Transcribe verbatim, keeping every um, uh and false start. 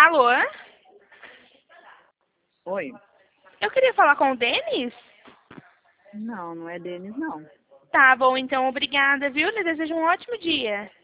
Alô? Oi? Eu queria falar com o Denis. Não, não é Denis, não. Tá bom, então, obrigada, viu? Lhe desejo um ótimo dia.